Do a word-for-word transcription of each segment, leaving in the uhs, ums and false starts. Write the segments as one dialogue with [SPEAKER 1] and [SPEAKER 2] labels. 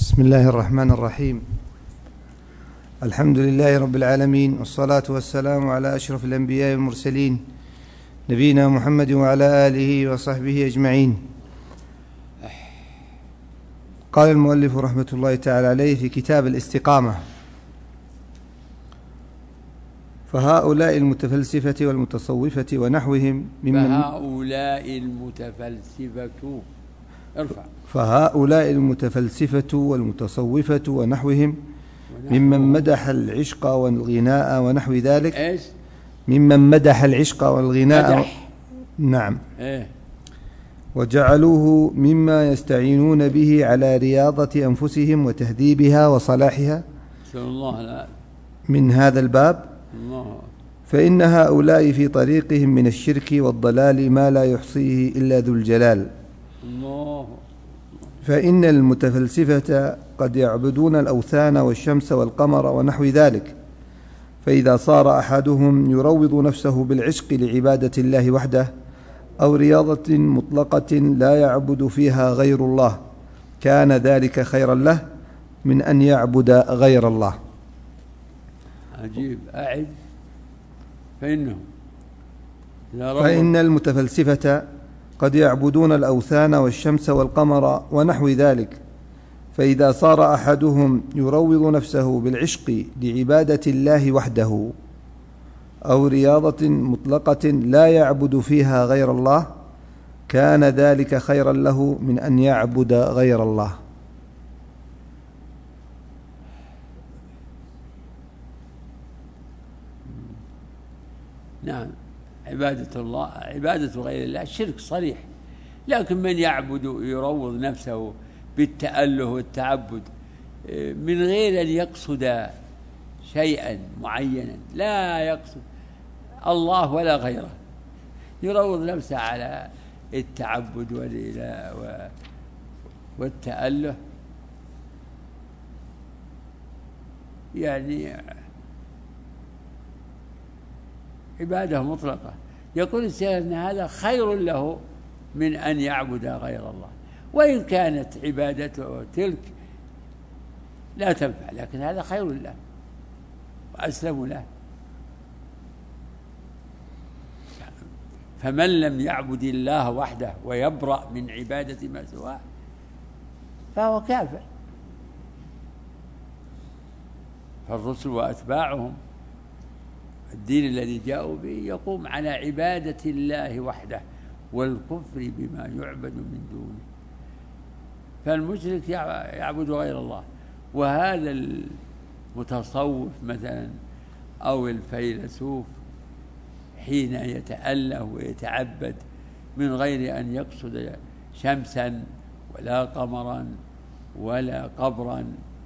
[SPEAKER 1] بسم الله الرحمن الرحيم. الحمد لله رب العالمين، والصلاة والسلام على أشرف الأنبياء والمرسلين نبينا محمد وعلى آله وصحبه أجمعين. قال المؤلف رحمة الله تعالى عليه في كتاب الاستقامة: فهؤلاء المتفلسفة والمتصوفة ونحوهم ممن
[SPEAKER 2] فهؤلاء المتفلسفة ارفع
[SPEAKER 1] فهؤلاء المتفلسفة والمتصوفة ونحوهم ممن مدح العشق والغناء ونحو ذلك.
[SPEAKER 2] ايش؟
[SPEAKER 1] ممن مدح العشق والغناء.
[SPEAKER 2] مدح.
[SPEAKER 1] نعم.
[SPEAKER 2] ايه؟
[SPEAKER 1] وجعلوه مما يستعينون به على رياضة أنفسهم وتهذيبها وصلاحها
[SPEAKER 2] الله لا.
[SPEAKER 1] من هذا الباب.
[SPEAKER 2] الله.
[SPEAKER 1] فإن هؤلاء في طريقهم من الشرك والضلال ما لا يحصيه إلا ذو الجلال.
[SPEAKER 2] الله.
[SPEAKER 1] فإن المتفلسفة قد يعبدون الأوثان والشمس والقمر ونحو ذلك، فإذا صار أحدهم يروض نفسه بالعشق لعبادة الله وحده أو رياضة مطلقة لا يعبد فيها غير الله، كان ذلك خيرا له من أن يعبد غير الله.
[SPEAKER 2] عجيب. أعد. فإنه
[SPEAKER 1] فإن المتفلسفة قد يعبدون الأوثان والشمس والقمر ونحو ذلك، فإذا صار أحدهم يروض نفسه بالعشق لعبادة الله وحده أو رياضة مطلقة لا يعبد فيها غير الله، كان ذلك خيرا له من أن يعبد غير الله.
[SPEAKER 2] نعم، عبادة الله عبادة غير الله شرك صريح، لكن من يعبد يروض نفسه بالتأله والتعبد من غير أن يقصد شيئا معينا، لا يقصد الله ولا غيره، يروض نفسه على التعبد والتأله، يعني عبادة مطلقة. يقول الشيخ أن هذا خير له من أن يعبد غير الله، وإن كانت عبادته تلك لا تنفع، لكن هذا خير له وأسلم له. فمن لم يعبد الله وحده ويبرأ من عبادة ما سواه فهو كافر. فالرسل وأتباعهم الدين الذي جاءوا به يقوم على عبادة الله وحده والكفر بما يعبد من دونه. فالمشرك يعبد غير الله، وهذا المتصوف مثلا أو الفيلسوف حين يتأله ويتعبد من غير أن يقصد شمسا ولا قمرا ولا قبرا،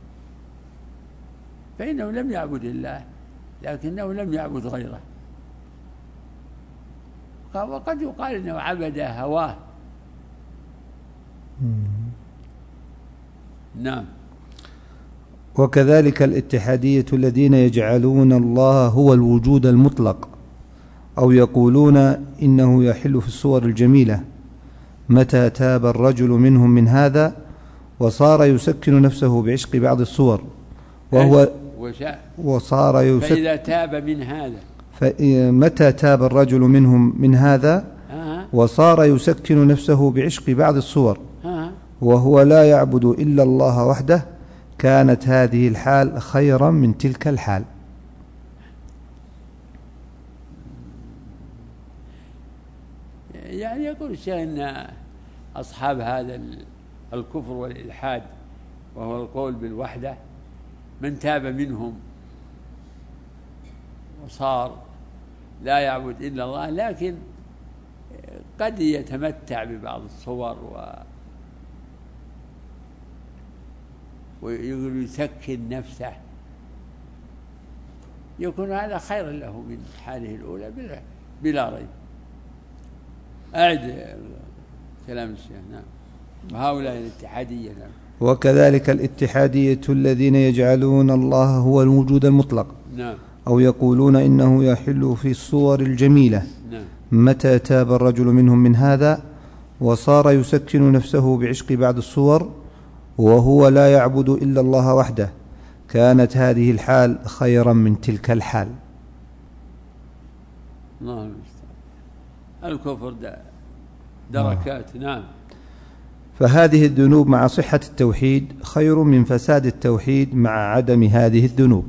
[SPEAKER 2] فإنه لم يعبد الله لكنه لم يعبد غيره. وقد يقال انه عبد هواه. نعم.
[SPEAKER 1] وكذلك الاتحادية الذين يجعلون الله هو الوجود المطلق، أو يقولون إنه يحل في الصور الجميلة، متى تاب الرجل منهم من هذا وصار يسكن نفسه بعشق بعض الصور، وهو وصار يسكن
[SPEAKER 2] فإذا تاب من هذا
[SPEAKER 1] متى تاب الرجل منهم من هذا وصار يسكن نفسه بعشق بعض الصور وهو لا يعبد إلا الله وحده، كانت هذه الحال خيرا من تلك الحال.
[SPEAKER 2] يعني يقول الشيخ أن أصحاب هذا الكفر والإلحاد وهو القول بالوحدة من تاب منهم وصار لا يعبد إلا الله، لكن قد يتمتع ببعض الصور و ويسكن نفسه، يكون هذا خيرا له من حاله الأولى بلا, بلا ريب. أعد كلام الشيخ. نعم. وهؤلاء الاتحادية. نعم.
[SPEAKER 1] وكذلك الاتحادية الذين يجعلون الله هو الوجود المطلق.
[SPEAKER 2] نعم.
[SPEAKER 1] أو يقولون إنه يحل في الصور الجميلة.
[SPEAKER 2] نعم.
[SPEAKER 1] متى تاب الرجل منهم من هذا وصار يسكن نفسه بعشق بعض الصور وهو لا يعبد إلا الله وحده، كانت هذه الحال خيرا من تلك الحال.
[SPEAKER 2] الله الكفر دركات. نعم.
[SPEAKER 1] فهذه الذنوب مع صحة التوحيد خير من فساد التوحيد مع عدم هذه الذنوب.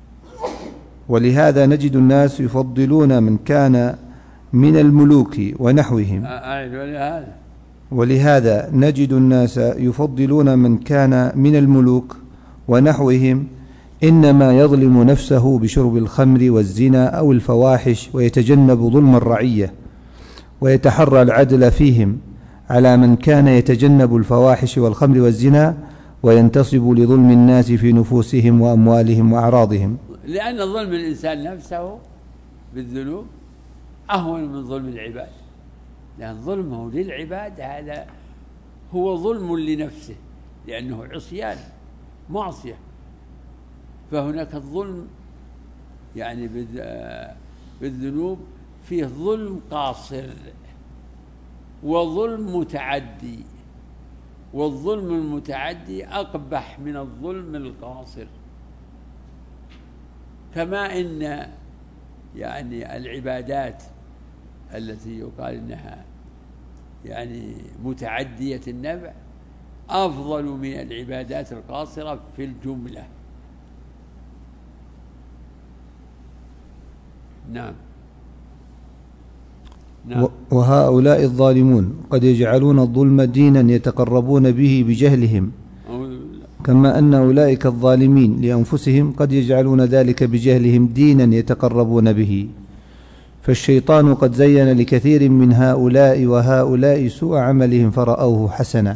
[SPEAKER 1] ولهذا نجد الناس يفضلون من كان من الملوك ونحوهم ولهذا نجد الناس يفضلون من كان من الملوك ونحوهم إنما يظلم نفسه بشرب الخمر والزنا أو الفواحش ويتجنب ظلم الرعية ويتحرى العدل فيهم، على من كان يتجنب الفواحش والخمر والزنا وينتصب لظلم الناس في نفوسهم وأموالهم وأعراضهم.
[SPEAKER 2] لأن ظلم الإنسان نفسه بالذنوب أهون من ظلم العباد، لأن ظلمه للعباد هذا هو ظلم لنفسه لأنه عصيان معصية. فهناك الظلم يعني بالذنوب فيه ظلم قاصر وظلم متعدي، والظلم المتعدي أقبح من الظلم القاصر. كما إن يعني العبادات التي يقال إنها يعني متعدية النفع أفضل من العبادات القاصرة في الجملة. نعم.
[SPEAKER 1] نعم. وهؤلاء الظالمون قد يجعلون الظلم دينا يتقربون به بجهلهم، كما أن أولئك الظالمين لأنفسهم قد يجعلون ذلك بجهلهم دينا يتقربون به. فالشيطان قد زين لكثير من هؤلاء وهؤلاء سوء عملهم فرأوه حسنا،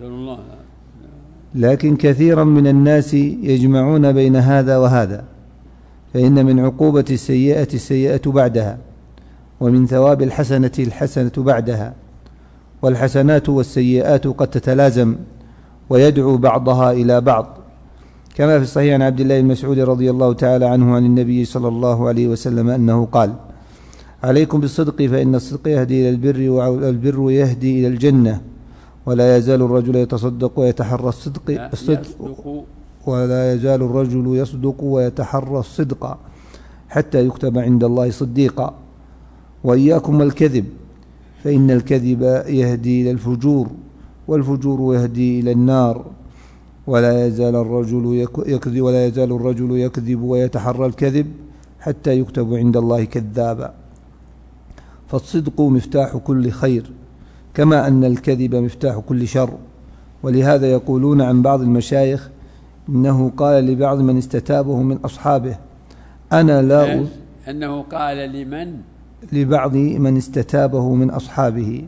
[SPEAKER 1] لكن كثيرا من الناس يجمعون بين هذا وهذا، فإن من عقوبة السيئة السيئة بعدها، ومن ثواب الحسنة الحسنة بعدها، والحسنات والسيئات قد تتلازم ويدعو بعضها إلى بعض، كما في الصحيح عن عبد الله بن مسعود رضي الله تعالى عنه عن النبي صلى الله عليه وسلم أنه قال: عليكم بالصدق فإن الصدق يهدي إلى البر والبر يهدي إلى الجنة، ولا يزال الرجل يتصدق ويتحرى الصدق الصدق ولا يزال الرجل يصدق ويتحرى الصدق حتى يكتب عند الله صديقا، وإياكم والكذب فإن الكذب يهدي إلى الفجور والفجور يهدي إلى النار، ولا يزال الرجل يكذب ولا يزال الرجل يكذب ويتحرى الكذب حتى يكتب عند الله كذابا. فالصدق مفتاح كل خير، كما أن الكذب مفتاح كل شر. ولهذا يقولون عن بعض المشايخ إنه قال لبعض من استتابه من أصحابه: أنا لا
[SPEAKER 2] أنه قال لمن
[SPEAKER 1] لبعض من استتابه من أصحابه: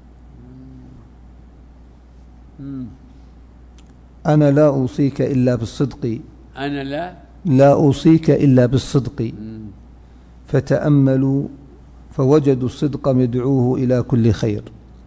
[SPEAKER 1] أنا لا أوصيك إلا بالصدق
[SPEAKER 2] أنا لا
[SPEAKER 1] لا أوصيك إلا بالصدق. فتأملوا فوجدوا الصدق يدعوه إلى كل خير.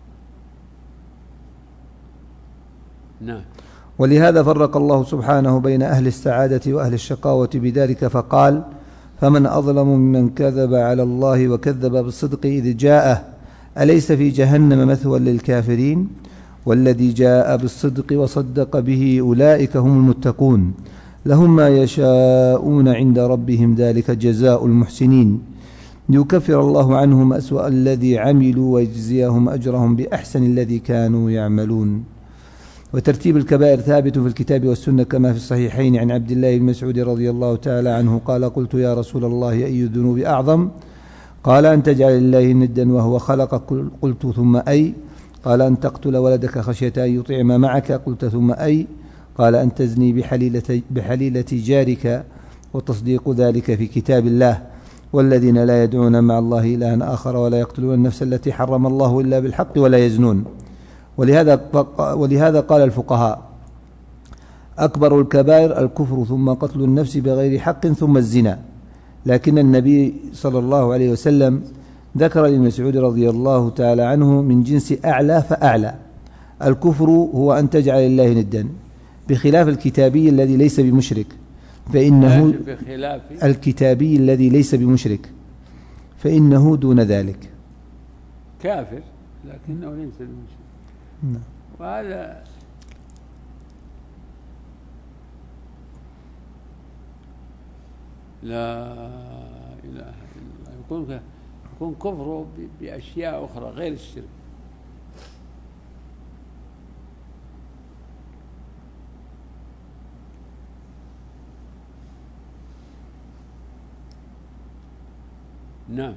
[SPEAKER 2] نعم.
[SPEAKER 1] ولهذا فرق الله سبحانه بين أهل السعادة وأهل الشقاوة بذلك فقال: فمن أظلم ممن كذب على الله وكذب بالصدق إذ جاءه أليس في جهنم مثوى للكافرين والذي جاء بالصدق وصدق به أولئك هم المتقون لهم ما يشاءون عند ربهم ذلك جزاء المحسنين ليكفر الله عنهم أسوأ الذي عملوا ويجزيهم أجرهم بأحسن الذي كانوا يعملون. وترتيب الكبائر ثابت في الكتاب والسنة كما في الصحيحين عن عبد الله بن مسعود رضي الله تعالى عنه قال: قلت يا رسول الله أي الذنوب أعظم؟ قال: أن تجعل الله ندا وهو خلقك. قلت: ثم أي؟ قال: أن تقتل ولدك خشية أن يطعم معك. قلت: ثم أي؟ قال: أن تزني بحليلة, بحليلة جارك، وتصديق ذلك في كتاب الله، والذين لا يدعون مع الله إلها آخر ولا يقتلون النفس التي حرم الله إلا بالحق ولا يزنون. ولهذا ولهذا قال الفقهاء: أكبر الكبائر الكفر، ثم قتل النفس بغير حق، ثم الزنا. لكن النبي صلى الله عليه وسلم ذكر لمسعود رضي الله تعالى عنه من جنس أعلى فأعلى. الكفر هو أن تجعل الله ندا، بخلاف الكتابي الذي ليس بمشرك، فإنه
[SPEAKER 2] بخلاف
[SPEAKER 1] الكتابي الذي ليس بمشرك فإنه دون ذلك
[SPEAKER 2] كافر لكنه ليس بمشرك. وهذا لا إله إلا الله، يكون يكون كفره بأشياء أخرى غير الشرك. نعم.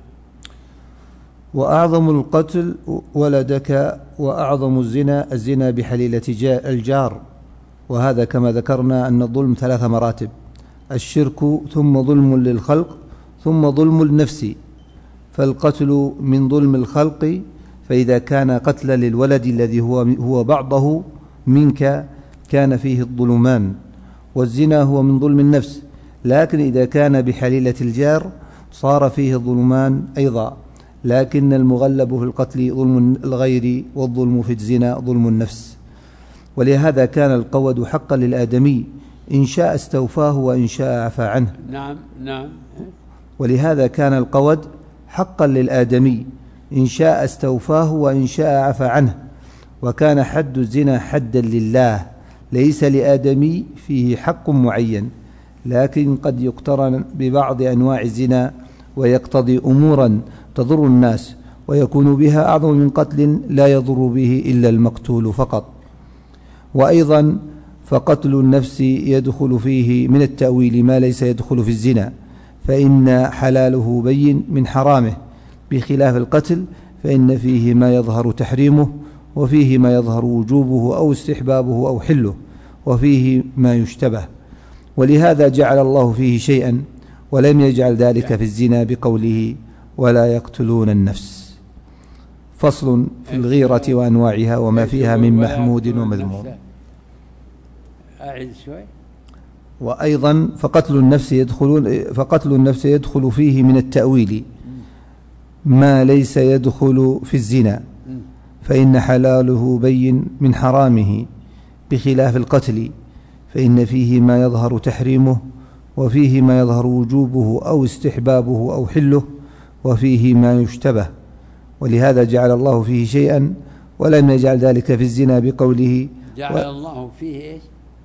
[SPEAKER 1] وأعظم القتل ولدك، وأعظم الزنا الزنا بحليلة الجار، وهذا كما ذكرنا أن الظلم ثلاث مراتب: الشرك، ثم ظلم للخلق، ثم ظلم النفس. فالقتل من ظلم الخلق، فإذا كان قتلا للولد الذي هو هو بعضه منك كان فيه الظلمان، والزنا هو من ظلم النفس، لكن إذا كان بحليلة الجار صار فيه الظلمان أيضا، لكن المغلب في القتل ظلم الغير، والظلم في الزنا ظلم النفس. ولهذا كان القود حقا للآدمي، إن شاء استوفاه وإن شاء عفى عنه.
[SPEAKER 2] نعم نعم.
[SPEAKER 1] ولهذا كان القود حقا للآدمي، إن شاء استوفاه وإن شاء عفى عنه. وكان حد الزنا حدا لله، ليس لآدمي فيه حق معين، لكن قد يقترن ببعض أنواع الزنا ويقتضي أمورا تضر الناس، ويكون بها أعظم من قتل لا يضر به إلا المقتول فقط. وأيضا فقتل النفس يدخل فيه من التأويل ما ليس يدخل في الزنا، فإن حلاله بين من حرامه، بخلاف القتل فإن فيه ما يظهر تحريمه، وفيه ما يظهر وجوبه أو استحبابه أو حله، وفيه ما يشتبه. ولهذا جعل الله فيه شيئا ولم يجعل ذلك في الزنا بقوله ولا يقتلون النفس. فصل في الغيرة وأنواعها وما فيها من محمود ومذموم.
[SPEAKER 2] أعيد شوي.
[SPEAKER 1] وأيضا فقتل النفس يدخل فقتل النفس يدخل فيه من التأويل ما ليس يدخل في الزنا، فإن حلاله بين من حرامه، بخلاف القتل فإن فيه ما يظهر تحريمه، وفيه ما يظهر وجوبه أو استحبابه أو حله، وفيه ما يشتبه. ولهذا جعل الله فيه شيئا ولم يجعل ذلك في الزنا بقوله
[SPEAKER 2] جعل و... الله فيه إيش؟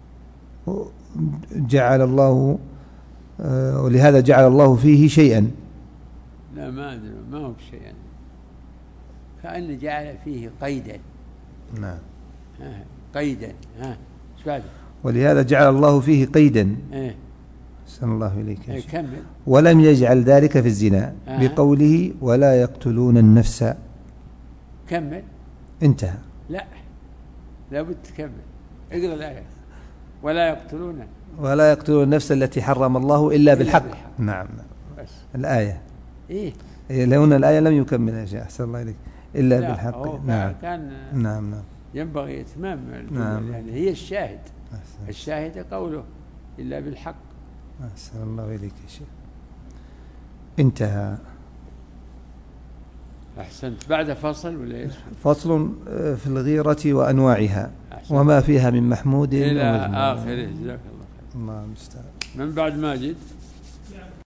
[SPEAKER 1] جعل الله آه ولهذا جعل الله فيه شيئا.
[SPEAKER 2] لا ما أدري، ما هو شيئا، كأن جعل فيه قيدا.
[SPEAKER 1] نعم.
[SPEAKER 2] ها قيدا. ها ايش بعده؟
[SPEAKER 1] ولهذا جعل الله فيه قيدا.
[SPEAKER 2] ايه
[SPEAKER 1] أحسن الله إليك.
[SPEAKER 2] ايه كمل.
[SPEAKER 1] ولم يجعل ذلك في الزنا
[SPEAKER 2] آه.
[SPEAKER 1] بقوله ولا يقتلون النفس.
[SPEAKER 2] كمل.
[SPEAKER 1] انتهى.
[SPEAKER 2] لا لابد تكمل، اقرأ الآية. ولا يقتلون
[SPEAKER 1] ولا يقتلون النفس التي حرم الله إلا بالحق. بالحق. نعم بس. الآية
[SPEAKER 2] إيه
[SPEAKER 1] لأن الآية لم يكملها شيء. أحسن الله إليك. إلا بالحق.
[SPEAKER 2] نعم. كان
[SPEAKER 1] نعم نعم
[SPEAKER 2] ينبغي إتمام
[SPEAKER 1] نعم.
[SPEAKER 2] يعني هي الشاهد.
[SPEAKER 1] أحسن.
[SPEAKER 2] الشاهد قوله إلا بالحق.
[SPEAKER 1] أحسن الله إليك يا شيخ. انتهى.
[SPEAKER 2] أحسنت. بعد فصل ولا إيش؟
[SPEAKER 1] فصل في الغيرة وأنواعها أحسنت. وما فيها من محمود
[SPEAKER 2] إلى آخره. جزاك الله خير.
[SPEAKER 1] الله المستعان.
[SPEAKER 2] من بعد ماجد.